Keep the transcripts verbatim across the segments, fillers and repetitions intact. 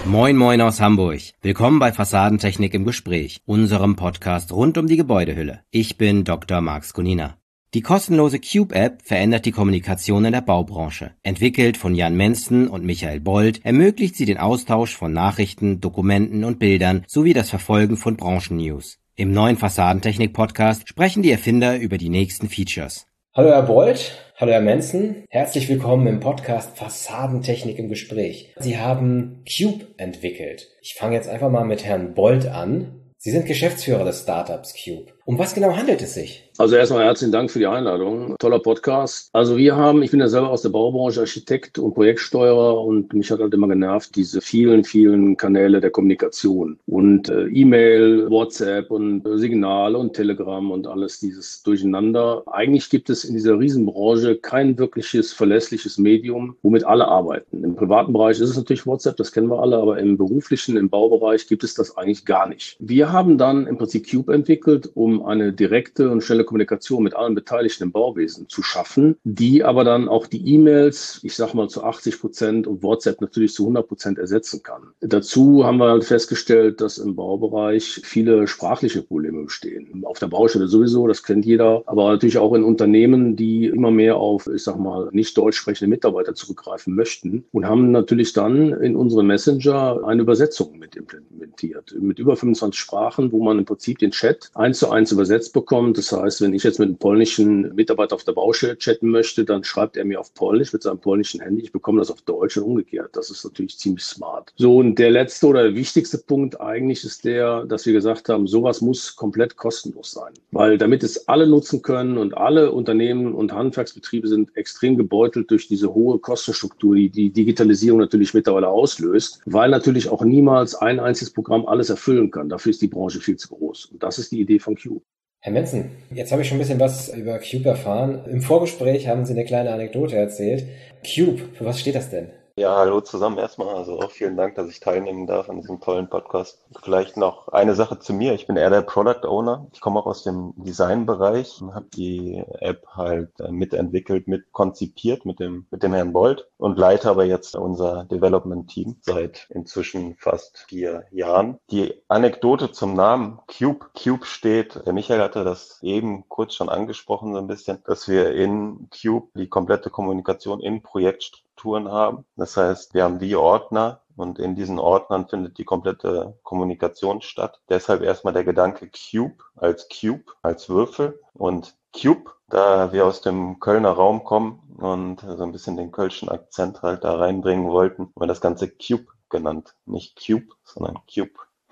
Moin Moin aus Hamburg. Willkommen bei Fassadentechnik im Gespräch, unserem Podcast rund um die Gebäudehülle. Ich bin Doktor Marx Gunina. Die kostenlose Cube-App verändert die Kommunikation in der Baubranche. Entwickelt von Jan Mensten und Michael Bold, ermöglicht sie den Austausch von Nachrichten, Dokumenten und Bildern sowie das Verfolgen von Branchennews. Im neuen Fassadentechnik-Podcast sprechen die Erfinder über die nächsten Features. Hallo Herr Bold, hallo Herr Mensten, herzlich willkommen im Podcast Fassadentechnik im Gespräch. Sie haben Cube entwickelt. Ich fange jetzt einfach mal mit Herrn Bold an. Sie sind Geschäftsführer des Startups Cube. Um was genau handelt es sich? Also erstmal herzlichen Dank für die Einladung. Toller Podcast. Also wir haben, ich bin ja selber aus der Baubranche, Architekt und Projektsteuerer, und mich hat halt immer genervt, diese vielen, vielen Kanäle der Kommunikation und äh, E-Mail, WhatsApp und äh, Signale und Telegram und alles dieses Durcheinander. Eigentlich gibt es in dieser Riesenbranche kein wirkliches verlässliches Medium, womit alle arbeiten. Im privaten Bereich ist es natürlich WhatsApp, das kennen wir alle, aber im beruflichen, im Baubereich gibt es das eigentlich gar nicht. Wir haben dann im Prinzip Cube entwickelt, um eine direkte und schnelle Kommunikation mit allen Beteiligten im Bauwesen zu schaffen, die aber dann auch die E-Mails, ich sag mal zu achtzig Prozent und WhatsApp natürlich zu hundert Prozent ersetzen kann. Dazu haben wir halt festgestellt, dass im Baubereich viele sprachliche Probleme bestehen. Auf der Baustelle sowieso, das kennt jeder, aber natürlich auch in Unternehmen, die immer mehr auf, ich sag mal, nicht deutsch sprechende Mitarbeiter zurückgreifen möchten, und haben natürlich dann in unseren Messenger eine Übersetzung mit implementiert, mit über fünfundzwanzig Sprachen, wo man im Prinzip den Chat eins zu eins übersetzt bekommt. Das heißt, wenn ich jetzt mit einem polnischen Mitarbeiter auf der Baustelle chatten möchte, dann schreibt er mir auf Polnisch mit seinem polnischen Handy. Ich bekomme das auf Deutsch und umgekehrt. Das ist natürlich ziemlich smart. So, und der letzte oder der wichtigste Punkt eigentlich ist der, dass wir gesagt haben, sowas muss komplett kostenlos sein. Weil damit es alle nutzen können, und alle Unternehmen und Handwerksbetriebe sind extrem gebeutelt durch diese hohe Kostenstruktur, die die Digitalisierung natürlich mittlerweile auslöst, weil natürlich auch niemals ein einziges Programm alles erfüllen kann. Dafür ist die Branche viel zu groß. Und das ist die Idee von Cube. Herr Mensten, jetzt habe ich schon ein bisschen was über Cube erfahren. Im Vorgespräch haben Sie eine kleine Anekdote erzählt. Cube, für was steht das denn? Ja, hallo zusammen erstmal. Also auch vielen Dank, dass ich teilnehmen darf an diesem tollen Podcast. Vielleicht noch eine Sache zu mir. Ich bin eher der Product Owner. Ich komme auch aus dem Designbereich und habe die App halt mitentwickelt, mitkonzipiert mit dem mit dem Herrn Bold und leite aber jetzt unser Development-Team seit inzwischen fast vier Jahren. Die Anekdote zum Namen Cube. Cube steht, der Michael hatte das eben kurz schon angesprochen so ein bisschen, dass wir in Cube die komplette Kommunikation in Projektstrukturen haben. Das heißt, wir haben wie Ordner, und in diesen Ordnern findet die komplette Kommunikation statt. Deshalb erstmal der Gedanke Cube als Cube, als Würfel, und Cube, da wir aus dem Kölner Raum kommen und so ein bisschen den kölschen Akzent halt da reinbringen wollten, haben wir das Ganze Cube genannt. Nicht Cube, sondern Cube.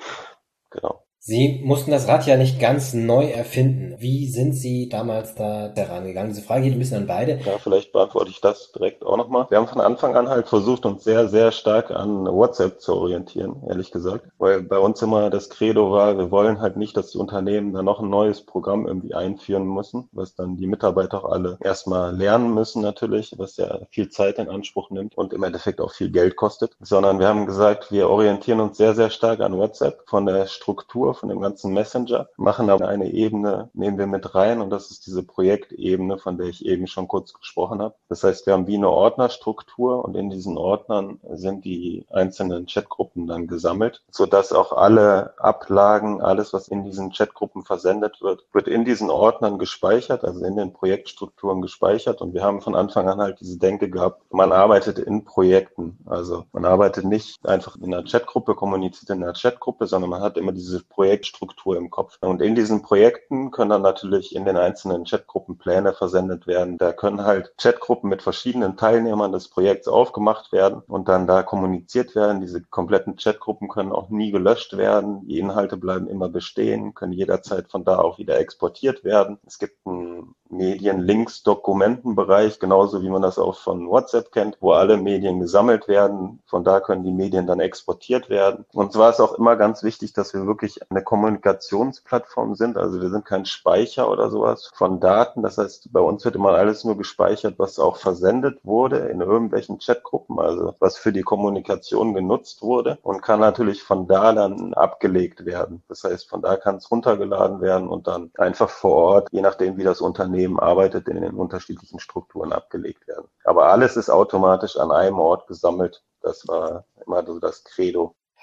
Genau. Sie mussten das Rad ja nicht ganz neu erfinden. Wie sind Sie damals da herangegangen? Diese Frage geht ein bisschen an beide. Ja, vielleicht beantworte ich das direkt auch nochmal. Wir haben von Anfang an halt versucht, uns sehr, sehr stark an WhatsApp zu orientieren, ehrlich gesagt. Weil bei uns immer das Credo war, wir wollen halt nicht, dass die Unternehmen da noch ein neues Programm irgendwie einführen müssen, was dann die Mitarbeiter auch alle erstmal lernen müssen natürlich, was ja viel Zeit in Anspruch nimmt und im Endeffekt auch viel Geld kostet. Sondern wir haben gesagt, wir orientieren uns sehr, sehr stark an WhatsApp von der Struktur, von dem ganzen Messenger, machen aber eine Ebene, nehmen wir mit rein, und das ist diese Projektebene, von der ich eben schon kurz gesprochen habe. Das heißt, wir haben wie eine Ordnerstruktur, und in diesen Ordnern sind die einzelnen Chatgruppen dann gesammelt, sodass auch alle Ablagen, alles, was in diesen Chatgruppen versendet wird, wird in diesen Ordnern gespeichert, also in den Projektstrukturen gespeichert, und wir haben von Anfang an halt diese Denke gehabt, man arbeitet in Projekten, also man arbeitet nicht einfach in einer Chatgruppe, kommuniziert in einer Chatgruppe, sondern man hat immer diese Projektstruktur im Kopf. Und in diesen Projekten können dann natürlich in den einzelnen Chatgruppen Pläne versendet werden. Da können halt Chatgruppen mit verschiedenen Teilnehmern des Projekts aufgemacht werden und dann da kommuniziert werden. Diese kompletten Chatgruppen können auch nie gelöscht werden. Die Inhalte bleiben immer bestehen, können jederzeit von da auch wieder exportiert werden. Es gibt einen Medien-Links-Dokumentenbereich, genauso wie man das auch von WhatsApp kennt, wo alle Medien gesammelt werden. Von da können die Medien dann exportiert werden. Und zwar ist auch immer ganz wichtig, dass wir wirklich eine Kommunikationsplattform sind. Also wir sind kein Speicher oder sowas von Daten. Das heißt, bei uns wird immer alles nur gespeichert, was auch versendet wurde in irgendwelchen Chatgruppen, also was für die Kommunikation genutzt wurde, und kann natürlich von da dann abgelegt werden. Das heißt, von da kann es runtergeladen werden und dann einfach vor Ort, je nachdem wie das Unternehmen arbeitet, in den unterschiedlichen Strukturen abgelegt werden. Aber alles ist automatisch an einem Ort gesammelt. Das war immer so das Credo.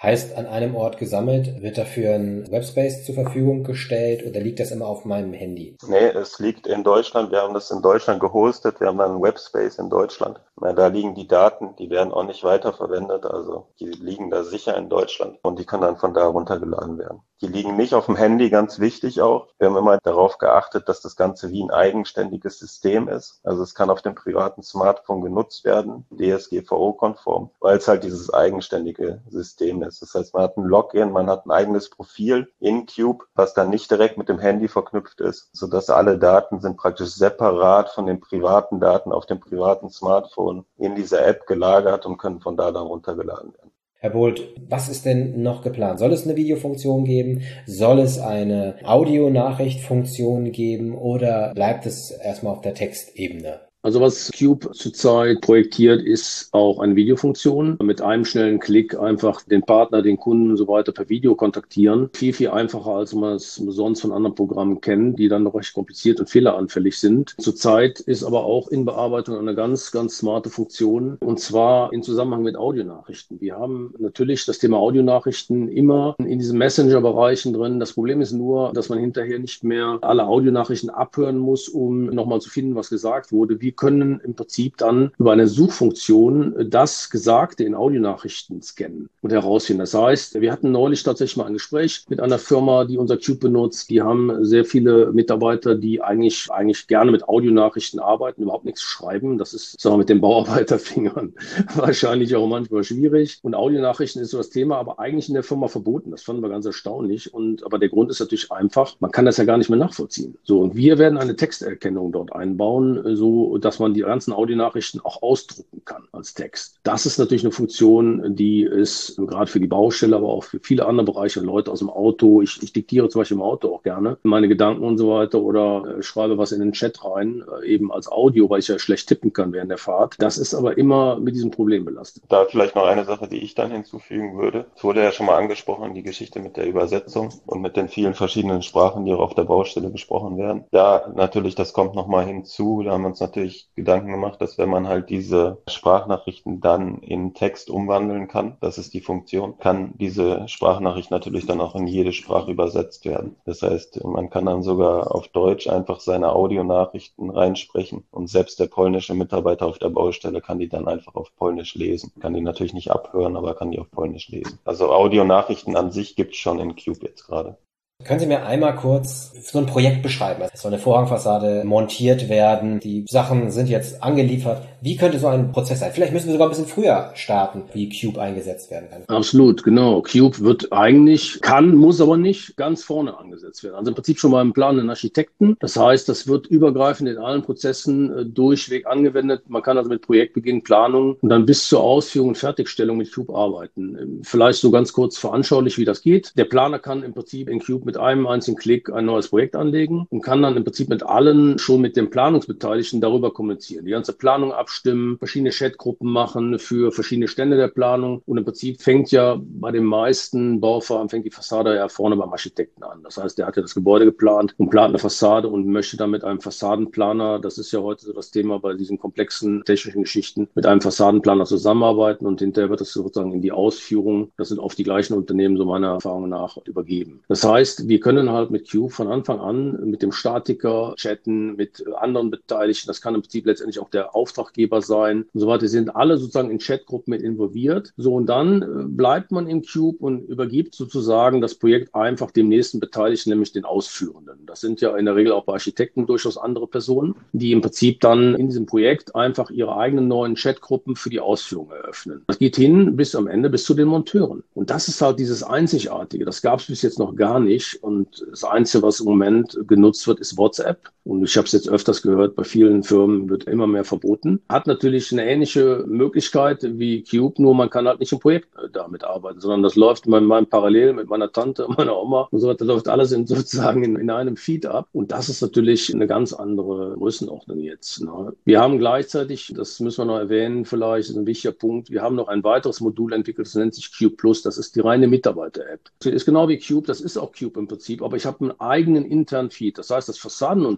Heißt, an einem Ort gesammelt, wird dafür ein Webspace zur Verfügung gestellt oder liegt das immer auf meinem Handy? Nee, es liegt in Deutschland. Wir haben das in Deutschland gehostet. Wir haben dann einen Webspace in Deutschland. Na, da liegen die Daten, die werden auch nicht weiterverwendet. Also die liegen da sicher in Deutschland und die können dann von da runtergeladen werden. Die liegen nicht auf dem Handy, ganz wichtig auch. Wir haben immer darauf geachtet, dass das Ganze wie ein eigenständiges System ist. Also es kann auf dem privaten Smartphone genutzt werden, D S G V O-konform, weil es halt dieses eigenständige System ist. Das heißt, man hat ein Login, man hat ein eigenes Profil in Cube, was dann nicht direkt mit dem Handy verknüpft ist, sodass alle Daten sind praktisch separat von den privaten Daten auf dem privaten Smartphone in dieser App gelagert und können von da dann runtergeladen werden. Herr Bolt, was ist denn noch geplant? Soll es eine Videofunktion geben? Soll es eine Audionachrichtfunktion geben? Oder bleibt es erstmal auf der Textebene? Also was Cube zurzeit projektiert, ist auch eine Videofunktion. Mit einem schnellen Klick einfach den Partner, den Kunden und so weiter per Video kontaktieren. Viel, viel einfacher, als man es sonst von anderen Programmen kennt, die dann noch recht kompliziert und fehleranfällig sind. Zurzeit ist aber auch in Bearbeitung eine ganz, ganz smarte Funktion, und zwar in Zusammenhang mit Audionachrichten. Wir haben natürlich das Thema Audionachrichten immer in diesen Messenger-Bereichen drin. Das Problem ist nur, dass man hinterher nicht mehr alle Audionachrichten abhören muss, um nochmal zu finden, was gesagt wurde. Wir können im Prinzip dann über eine Suchfunktion das Gesagte in Audionachrichten scannen und herausfinden. Das heißt, wir hatten neulich tatsächlich mal ein Gespräch mit einer Firma, die unser Cube benutzt. Die haben sehr viele Mitarbeiter, die eigentlich eigentlich gerne mit Audionachrichten arbeiten, überhaupt nichts schreiben. Das ist, sagen wir, mit den Bauarbeiterfingern wahrscheinlich auch manchmal schwierig. Und Audionachrichten ist so das Thema, aber eigentlich in der Firma verboten. Das fanden wir ganz erstaunlich. Und aber der Grund ist natürlich einfach, man kann das ja gar nicht mehr nachvollziehen. So, und wir werden eine Texterkennung dort einbauen, so dass man die ganzen Audionachrichten auch ausdrucken kann als Text. Das ist natürlich eine Funktion, die ist gerade für die Baustelle, aber auch für viele andere Bereiche, Leute aus dem Auto. Ich, ich diktiere zum Beispiel im Auto auch gerne meine Gedanken und so weiter oder äh, schreibe was in den Chat rein, äh, eben als Audio, weil ich ja schlecht tippen kann während der Fahrt. Das ist aber immer mit diesem Problem belastet. Da vielleicht noch eine Sache, die ich dann hinzufügen würde. Es wurde ja schon mal angesprochen, die Geschichte mit der Übersetzung und mit den vielen verschiedenen Sprachen, die auch auf der Baustelle gesprochen werden. Da natürlich, das kommt nochmal hinzu, da haben wir uns natürlich Gedanken gemacht, dass wenn man halt diese Sprachnachrichten dann in Text umwandeln kann, das ist die Funktion, kann diese Sprachnachricht natürlich dann auch in jede Sprache übersetzt werden. Das heißt, man kann dann sogar auf Deutsch einfach seine Audionachrichten reinsprechen und selbst der polnische Mitarbeiter auf der Baustelle kann die dann einfach auf Polnisch lesen. Kann die natürlich nicht abhören, aber kann die auf Polnisch lesen. Also Audionachrichten an sich gibt es schon in Cube jetzt gerade. Können Sie mir einmal kurz so ein Projekt beschreiben? Es soll eine Vorhangfassade montiert werden, die Sachen sind jetzt angeliefert. Wie könnte so ein Prozess sein? Vielleicht müssen wir sogar ein bisschen früher starten, wie Cube eingesetzt werden kann. Absolut, genau. Cube wird eigentlich, kann, muss aber nicht, ganz vorne angesetzt werden. Also im Prinzip schon beim planenden Architekten. Das heißt, das wird übergreifend in allen Prozessen äh, durchweg angewendet. Man kann also mit Projektbeginn, Planung und dann bis zur Ausführung und Fertigstellung mit Cube arbeiten. Vielleicht so ganz kurz veranschaulich, wie das geht. Der Planer kann im Prinzip in Cube mit mit einem einzigen Klick ein neues Projekt anlegen und kann dann im Prinzip mit allen, schon mit den Planungsbeteiligten, darüber kommunizieren. Die ganze Planung abstimmen, verschiedene Chatgruppen machen für verschiedene Stände der Planung. Und im Prinzip fängt ja bei den meisten Bauvorhaben fängt die Fassade ja vorne beim Architekten an. Das heißt, der hat ja das Gebäude geplant und plant eine Fassade und möchte dann mit einem Fassadenplaner, das ist ja heute so das Thema bei diesen komplexen technischen Geschichten, mit einem Fassadenplaner zusammenarbeiten und hinterher wird es sozusagen in die Ausführung, das sind oft die gleichen Unternehmen, so meiner Erfahrung nach, übergeben. Das heißt, wir können halt mit Cube von Anfang an mit dem Statiker chatten, mit anderen Beteiligten. Das kann im Prinzip letztendlich auch der Auftraggeber sein und so weiter. Die sind alle sozusagen in Chatgruppen mit involviert. So, und dann bleibt man im Cube und übergibt sozusagen das Projekt einfach dem nächsten Beteiligten, nämlich den Ausführenden. Das sind ja in der Regel auch bei Architekten durchaus andere Personen, die im Prinzip dann in diesem Projekt einfach ihre eigenen neuen Chatgruppen für die Ausführung eröffnen. Das geht hin bis am Ende, bis zu den Monteuren. Und das ist halt dieses Einzigartige. Das gab es bis jetzt noch gar nicht. Und das Einzige, was im Moment genutzt wird, ist WhatsApp. Und ich habe es jetzt öfters gehört, bei vielen Firmen wird immer mehr verboten. Hat natürlich eine ähnliche Möglichkeit wie Cube, nur man kann halt nicht im Projekt damit arbeiten, sondern das läuft in meinem parallel mit meiner Tante, meiner Oma und so weiter. Das läuft alles in, sozusagen in, in einem Feed ab. Und das ist natürlich eine ganz andere Größenordnung jetzt. Ne? Wir haben gleichzeitig, das müssen wir noch erwähnen, vielleicht ist ein wichtiger Punkt, wir haben noch ein weiteres Modul entwickelt, das nennt sich Cube Plus. Das ist die reine Mitarbeiter-App. Das ist genau wie Cube, das ist auch Cube im Prinzip, aber ich habe einen eigenen internen Feed. Das heißt, das Fassadenunternehmen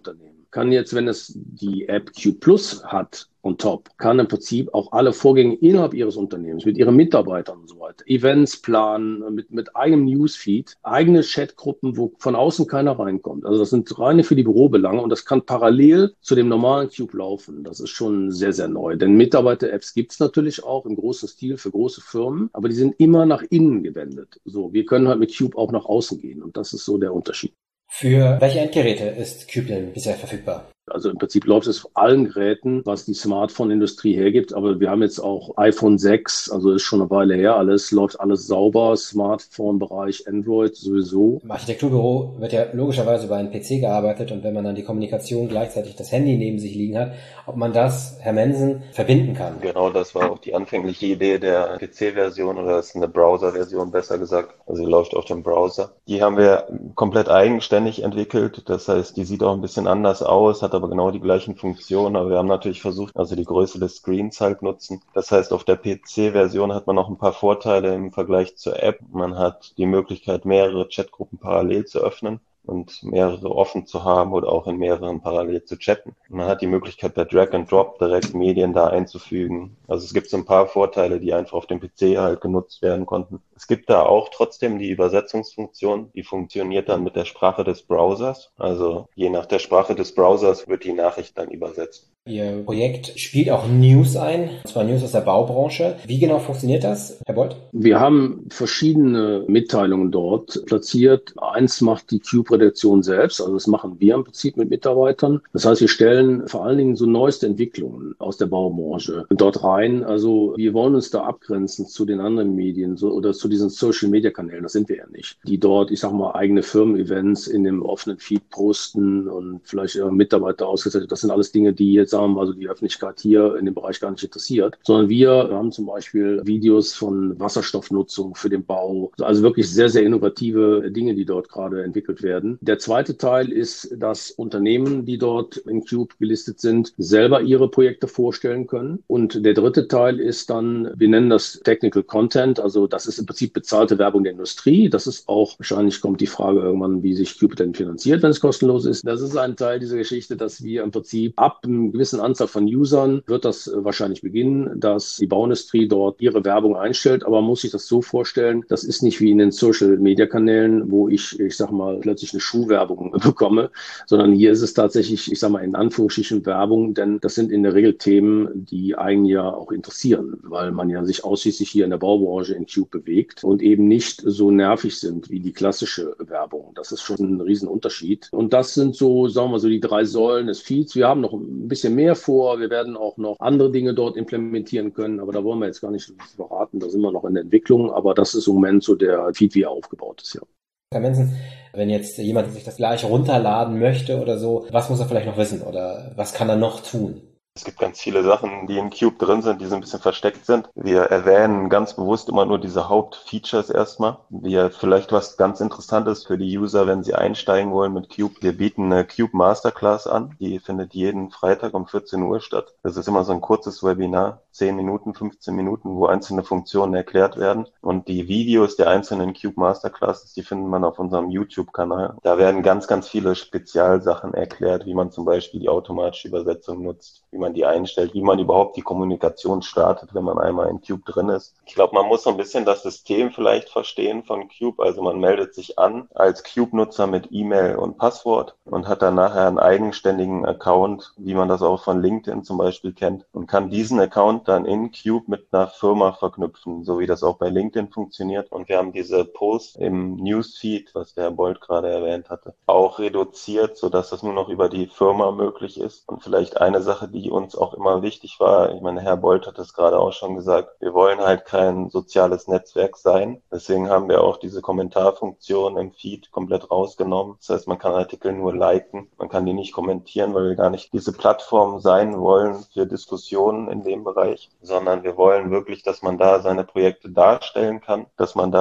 kann jetzt, wenn es die App Cube Plus hat, on top, kann im Prinzip auch alle Vorgänge innerhalb ihres Unternehmens, mit ihren Mitarbeitern und so weiter, Events planen, mit, mit eigenem Newsfeed, eigene Chatgruppen, wo von außen keiner reinkommt. Also das sind reine für die Bürobelange und das kann parallel zu dem normalen Cube laufen. Das ist schon sehr, sehr neu. Denn Mitarbeiter-Apps gibt es natürlich auch im großen Stil für große Firmen, aber die sind immer nach innen gewendet. So, wir können halt mit Cube auch nach außen gehen und das ist so der Unterschied. Für welche Endgeräte ist Cube denn bisher verfügbar? Also im Prinzip läuft es auf allen Geräten, was die Smartphone-Industrie hergibt. Aber wir haben jetzt auch iPhone sechs, also ist schon eine Weile her alles, läuft alles sauber, Smartphone-Bereich, Android sowieso. Im Architekturbüro wird ja logischerweise über einen P C gearbeitet und wenn man dann die Kommunikation gleichzeitig das Handy neben sich liegen hat, ob man das, Herr Mensen, verbinden kann. Genau, das war auch die anfängliche Idee der P C-Version oder das ist eine Browser-Version, besser gesagt. Also sie läuft auf dem Browser. Die haben wir komplett eigenständig entwickelt. Das heißt, die sieht auch ein bisschen anders aus, hat aber genau die gleichen Funktionen, aber wir haben natürlich versucht, also die Größe des Screens halt nutzen. Das heißt, auf der P C-Version hat man noch ein paar Vorteile im Vergleich zur App. Man hat die Möglichkeit, mehrere Chatgruppen parallel zu öffnen und mehrere offen zu haben oder auch in mehreren parallel zu chatten. Man hat die Möglichkeit, per Drag and Drop direkt Medien da einzufügen. Also es gibt so ein paar Vorteile, die einfach auf dem P C halt genutzt werden konnten. Es gibt da auch trotzdem die Übersetzungsfunktion, die funktioniert dann mit der Sprache des Browsers. Also je nach der Sprache des Browsers wird die Nachricht dann übersetzt. Ihr Projekt spielt auch News ein, und zwar News aus der Baubranche. Wie genau funktioniert das, Herr Bold? Wir haben verschiedene Mitteilungen dort platziert. Eins macht die Cube-Redaktion selbst, also das machen wir im Prinzip mit Mitarbeitern. Das heißt, wir stellen vor allen Dingen so neueste Entwicklungen aus der Baubranche dort rein. Also wir wollen uns da abgrenzen zu den anderen Medien so, oder zu diesen Social-Media-Kanälen. Das sind wir ja nicht. Die dort, ich sag mal, eigene Firmen-Events in dem offenen Feed posten und vielleicht ihre Mitarbeiter ausgesetzt. Das sind alles Dinge, die jetzt also die Öffentlichkeit hier in dem Bereich gar nicht interessiert, sondern wir haben zum Beispiel Videos von Wasserstoffnutzung für den Bau, also wirklich sehr, sehr innovative Dinge, die dort gerade entwickelt werden. Der zweite Teil ist, dass Unternehmen, die dort in Cube gelistet sind, selber ihre Projekte vorstellen können. Und der dritte Teil ist dann, wir nennen das Technical Content, also das ist im Prinzip bezahlte Werbung der Industrie. Das ist auch, wahrscheinlich kommt die Frage irgendwann, wie sich Cube denn finanziert, wenn es kostenlos ist. Das ist ein Teil dieser Geschichte, dass wir im Prinzip ab einem gewissen Anzahl von Usern wird das wahrscheinlich beginnen, dass die Bauindustrie dort ihre Werbung einstellt, aber man muss sich das so vorstellen, das ist nicht wie in den Social-Media-Kanälen, wo ich, ich sag mal, plötzlich eine Schuhwerbung bekomme, sondern hier ist es tatsächlich, ich sag mal, in Anführungsstrichen Werbung, denn das sind in der Regel Themen, die einen ja auch interessieren, weil man ja sich ausschließlich hier in der Baubranche in Cube bewegt und eben nicht so nervig sind wie die klassische Werbung. Das ist schon ein Riesenunterschied. Und das sind so, sagen wir so, die drei Säulen des Feeds. Wir haben noch ein bisschen mehr vor. Wir werden auch noch andere Dinge dort implementieren können, aber da wollen wir jetzt gar nicht verraten. Da sind wir noch in der Entwicklung, aber das ist im Moment so der Feed, wie er aufgebaut ist, ja. Herr Mensen, wenn jetzt jemand sich das gleich runterladen möchte oder so, was muss er vielleicht noch wissen oder was kann er noch tun? Es gibt ganz viele Sachen, die in Cube drin sind, die so ein bisschen versteckt sind. Wir erwähnen ganz bewusst immer nur diese Hauptfeatures erstmal. Wir vielleicht was ganz Interessantes für die User, wenn sie einsteigen wollen mit Cube. Wir bieten eine Cube Masterclass an. Die findet jeden Freitag um vierzehn Uhr statt. Das ist immer so ein kurzes Webinar, zehn Minuten, fünfzehn Minuten, wo einzelne Funktionen erklärt werden. Und die Videos der einzelnen Cube Masterclasses, die findet man auf unserem YouTube-Kanal. Da werden ganz, ganz viele Spezialsachen erklärt, wie man zum Beispiel die automatische Übersetzung nutzt, wie man die einstellt, wie man überhaupt die Kommunikation startet, wenn man einmal in Cube drin ist. Ich glaube, man muss so ein bisschen das System vielleicht verstehen von Cube. Also man meldet sich an als Cube-Nutzer mit E-Mail und Passwort und hat dann nachher einen eigenständigen Account, wie man das auch von LinkedIn zum Beispiel kennt, und kann diesen Account dann in Cube mit einer Firma verknüpfen, so wie das auch bei LinkedIn funktioniert. Und wir haben diese Posts im Newsfeed, was der Herr Bold gerade erwähnt hatte, auch reduziert, sodass das nur noch über die Firma möglich ist. Und vielleicht eine Sache, die uns auch immer wichtig war, ich meine, Herr Bold hat es gerade auch schon gesagt, wir wollen halt kein soziales Netzwerk sein. Deswegen haben wir auch diese Kommentarfunktion im Feed komplett rausgenommen. Das heißt, man kann Artikel nur liken, man kann die nicht kommentieren, weil wir gar nicht diese Plattform sein wollen für Diskussionen in dem Bereich, sondern wir wollen wirklich, dass man da seine Projekte darstellen kann, dass man da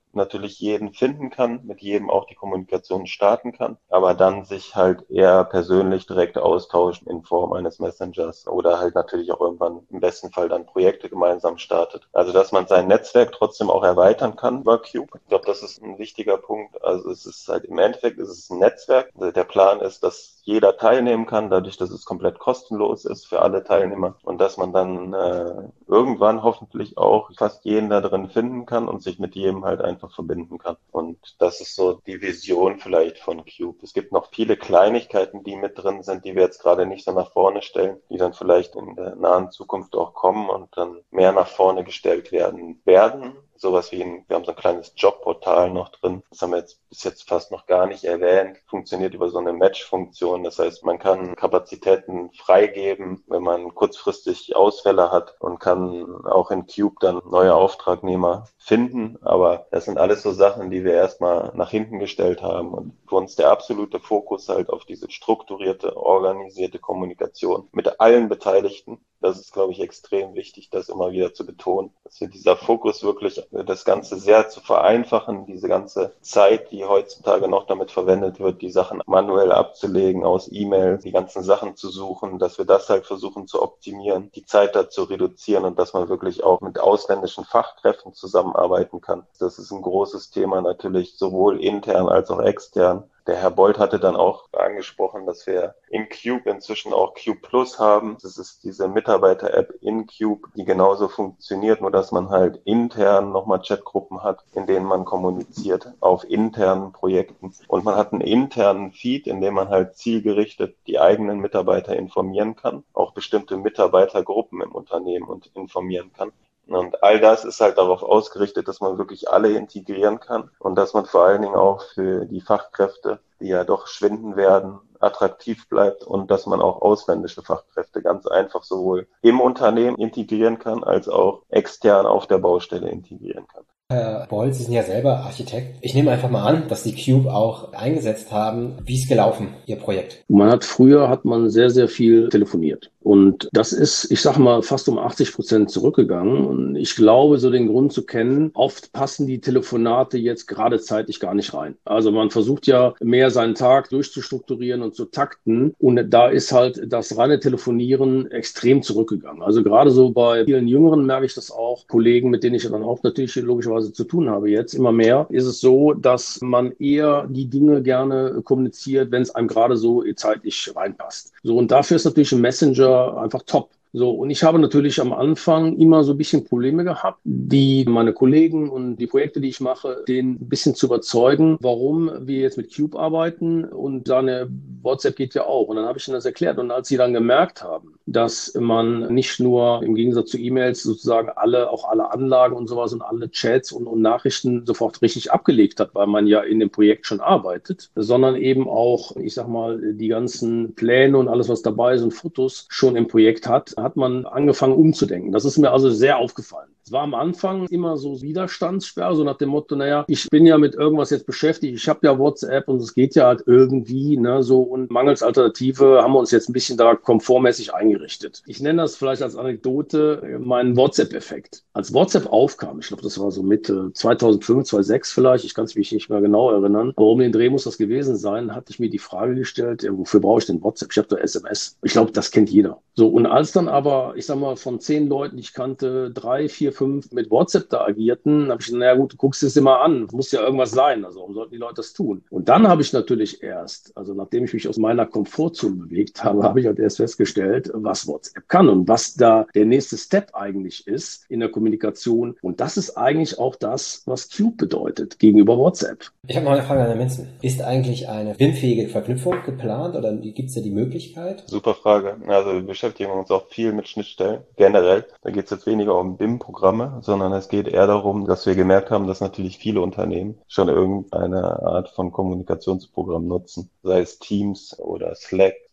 natürlich jeden finden kann, mit jedem auch die Kommunikation starten kann, aber dann sich halt eher persönlich direkt austauschen in Form eines Messengers oder halt natürlich auch irgendwann im besten Fall dann Projekte gemeinsam startet. Also dass man sein Netzwerk trotzdem auch erweitern kann über Cube. Ich glaube, das ist ein wichtiger Punkt. Also es ist halt im Endeffekt ist es ein Netzwerk. Also der Plan ist, dass jeder teilnehmen kann, dadurch, dass es komplett kostenlos ist für alle Teilnehmer und dass man dann äh, irgendwann hoffentlich auch fast jeden da drin finden kann und sich mit jedem halt einfach verbinden kann. Und das ist so die Vision vielleicht von Cube. Es gibt noch viele Kleinigkeiten, die mit drin sind, die wir jetzt gerade nicht so nach vorne stellen, die dann vielleicht in der nahen Zukunft auch kommen und dann mehr nach vorne gestellt werden werden. Sowas wie ein, wir haben so ein kleines Jobportal noch drin. Das haben wir jetzt bis jetzt fast noch gar nicht erwähnt. Funktioniert über so eine Match-Funktion. Das heißt, man kann Kapazitäten freigeben, wenn man kurzfristig Ausfälle hat und kann auch in Cube dann neue Auftragnehmer finden. Aber das sind alles so Sachen, die wir erstmal nach hinten gestellt haben und für uns der absolute Fokus halt auf diese strukturierte, organisierte Kommunikation mit allen Beteiligten. Das ist, glaube ich, extrem wichtig, das immer wieder zu betonen, dass wir dieser Fokus wirklich, das Ganze sehr zu vereinfachen, diese ganze Zeit, die heutzutage noch damit verwendet wird, die Sachen manuell abzulegen aus E-Mail, die ganzen Sachen zu suchen, dass wir das halt versuchen zu optimieren, die Zeit da zu reduzieren und dass man wirklich auch mit ausländischen Fachkräften zusammenarbeiten kann. Das ist ein großes Thema natürlich, sowohl intern als auch extern. Der Herr Bold hatte dann auch angesprochen, dass wir in Cube inzwischen auch Cube Plus haben. Das ist diese Mitarbeiter-App in Cube, die genauso funktioniert, nur dass man halt intern nochmal Chatgruppen hat, in denen man kommuniziert auf internen Projekten. Und man hat einen internen Feed, in dem man halt zielgerichtet die eigenen Mitarbeiter informieren kann, auch bestimmte Mitarbeitergruppen im Unternehmen und informieren kann. Und all das ist halt darauf ausgerichtet, dass man wirklich alle integrieren kann und dass man vor allen Dingen auch für die Fachkräfte, die ja doch schwinden werden, attraktiv bleibt und dass man auch ausländische Fachkräfte ganz einfach sowohl im Unternehmen integrieren kann, als auch extern auf der Baustelle integrieren kann. Herr Bold, Sie sind ja selber Architekt. Ich nehme einfach mal an, dass die Cube auch eingesetzt haben. Wie ist gelaufen, Ihr Projekt? Man hat früher hat man sehr, sehr viel telefoniert. Und das ist, ich sage mal, fast um achtzig Prozent zurückgegangen. Und ich glaube, so den Grund zu kennen, oft passen die Telefonate jetzt gerade zeitlich gar nicht rein. Also man versucht ja mehr seinen Tag durchzustrukturieren und zu takten. Und da ist halt das reine Telefonieren extrem zurückgegangen. Also gerade so bei vielen Jüngeren merke ich das auch. Kollegen, mit denen ich dann auch natürlich logischerweise zu tun habe jetzt immer mehr, ist es so, dass man eher die Dinge gerne kommuniziert, wenn es einem gerade so zeitlich reinpasst. So, und dafür ist natürlich ein Messenger einfach top. So, und ich habe natürlich am Anfang immer so ein bisschen Probleme gehabt, die meine Kollegen und die Projekte, die ich mache, denen ein bisschen zu überzeugen, warum wir jetzt mit Cube arbeiten und seine WhatsApp geht ja auch. Und dann habe ich ihnen das erklärt. Und als sie dann gemerkt haben, dass man nicht nur im Gegensatz zu E-Mails sozusagen alle, auch alle Anlagen und sowas und alle Chats und, und Nachrichten sofort richtig abgelegt hat, weil man ja in dem Projekt schon arbeitet, sondern eben auch, ich sag mal, die ganzen Pläne und alles, was dabei ist und Fotos schon im Projekt hat, hat man angefangen umzudenken. Das ist mir also sehr aufgefallen. Es war am Anfang immer so Widerstandssperre, so nach dem Motto, naja, ich bin ja mit irgendwas jetzt beschäftigt, ich habe ja WhatsApp und es geht ja halt irgendwie, ne, so, und mangels Alternative haben wir uns jetzt ein bisschen da komfortmäßig eingerichtet. Ich nenne das vielleicht als Anekdote meinen WhatsApp-Effekt. Als WhatsApp aufkam, ich glaube, das war so Mitte zweitausendfünf, zweitausendsechs vielleicht, ich kann es mich nicht mehr genau erinnern, aber um den Dreh muss das gewesen sein, hatte ich mir die Frage gestellt, ja, wofür brauche ich denn WhatsApp? Ich habe doch S M S. Ich glaube, das kennt jeder. So, und als dann aber, ich sag mal, von zehn Leuten, die ich kannte, drei, vier, fünf mit WhatsApp da agierten, habe ich gesagt, naja gut, du guckst es dir mal an, muss ja irgendwas sein, also warum sollten die Leute das tun? Und dann habe ich natürlich erst, also nachdem ich mich aus meiner Komfortzone bewegt habe, habe ich halt erst festgestellt, was WhatsApp kann und was da der nächste Step eigentlich ist in der Kommunikation. Und das ist eigentlich auch das, was Cube bedeutet gegenüber WhatsApp. Ich habe noch eine Frage an Herrn Menzen. Ist eigentlich eine B I M-fähige Verknüpfung geplant oder gibt es da die Möglichkeit? Super Frage. Also wir beschäftigen uns auch viel mit Schnittstellen generell. Da geht es jetzt weniger um B I M-Programme, sondern es geht eher darum, dass wir gemerkt haben, dass natürlich viele Unternehmen schon irgendeine Art von Kommunikationsprogramm nutzen. Sei es Teams oder Slack. Es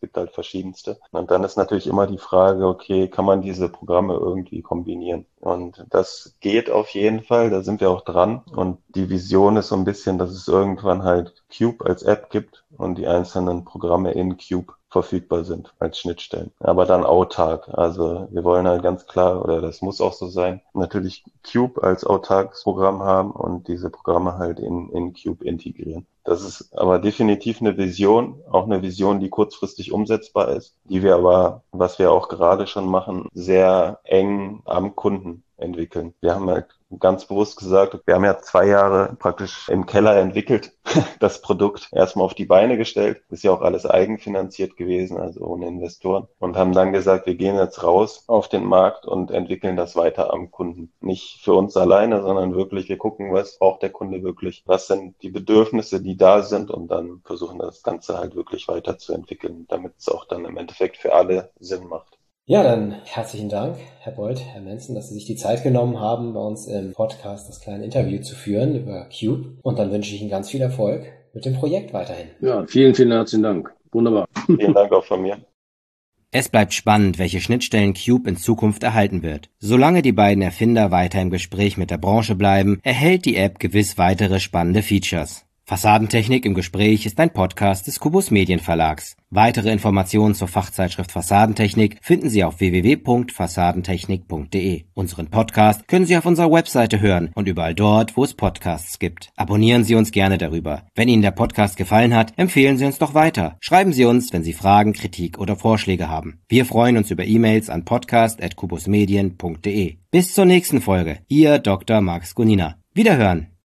gibt halt verschiedenste. Und dann ist natürlich immer die Frage, okay, kann man diese Programme irgendwie kombinieren? Und das geht auf jeden Fall, da sind wir auch dran. Und die Vision ist so ein bisschen, dass es irgendwann halt Cube als App gibt und die einzelnen Programme in Cube verfügbar sind als Schnittstellen. Aber dann autark. Also wir wollen halt ganz klar, oder das muss auch so sein, natürlich Cube als autarkes Programm haben und diese Programme halt in, in Cube integrieren. Das ist aber definitiv eine Vision, auch eine Vision, die kurzfristig umsetzbar ist, die wir aber, was wir auch gerade schon machen, sehr eng am Kunden entwickeln. Wir haben halt ganz bewusst gesagt, wir haben ja zwei Jahre praktisch im Keller entwickelt, das Produkt erstmal auf die Beine gestellt, ist ja auch alles eigenfinanziert gewesen, also ohne Investoren, und haben dann gesagt, wir gehen jetzt raus auf den Markt und entwickeln das weiter am Kunden. Nicht für uns alleine, sondern wirklich, wir gucken, was braucht der Kunde wirklich, was sind die Bedürfnisse, die da sind, und dann versuchen das Ganze halt wirklich weiterzuentwickeln, damit es auch dann im Endeffekt für alle Sinn macht. Ja, dann herzlichen Dank, Herr Bold, Herr Menzen, dass Sie sich die Zeit genommen haben, bei uns im Podcast das kleine Interview zu führen über Cube. Und dann wünsche ich Ihnen ganz viel Erfolg mit dem Projekt weiterhin. Ja, vielen, vielen herzlichen Dank. Wunderbar. Vielen Dank auch von mir. Es bleibt spannend, welche Schnittstellen Cube in Zukunft erhalten wird. Solange die beiden Erfinder weiter im Gespräch mit der Branche bleiben, erhält die App gewiss weitere spannende Features. Fassadentechnik im Gespräch ist ein Podcast des Kubus Medienverlags. Weitere Informationen zur Fachzeitschrift Fassadentechnik finden Sie auf w w w punkt fassadentechnik punkt d e. Unseren Podcast können Sie auf unserer Webseite hören und überall dort, wo es Podcasts gibt. Abonnieren Sie uns gerne darüber. Wenn Ihnen der Podcast gefallen hat, empfehlen Sie uns doch weiter. Schreiben Sie uns, wenn Sie Fragen, Kritik oder Vorschläge haben. Wir freuen uns über E-Mails an podcast at kubusmedien punkt d e. Bis zur nächsten Folge. Ihr Doktor Max Gunina. Wiederhören.